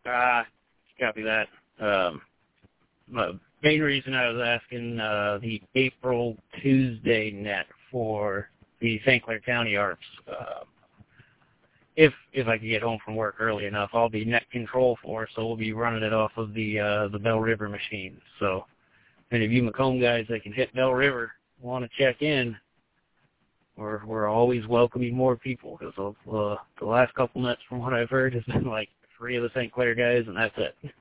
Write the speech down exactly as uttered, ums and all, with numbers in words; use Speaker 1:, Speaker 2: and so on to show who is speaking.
Speaker 1: Ah, copy that. Um, the main reason I was asking uh, the April Tuesday net for the Saint Clair County ARPS. Uh, if if I can get home from work early enough, I'll be net control for, so we'll be running it off of the uh, the Bell River machine. So, any of you Macomb guys that can hit Bell River want to check in, we're we're always welcoming more people because uh, the last couple nets, from what I've heard, has been like three of the Saint Clair guys, and that's it.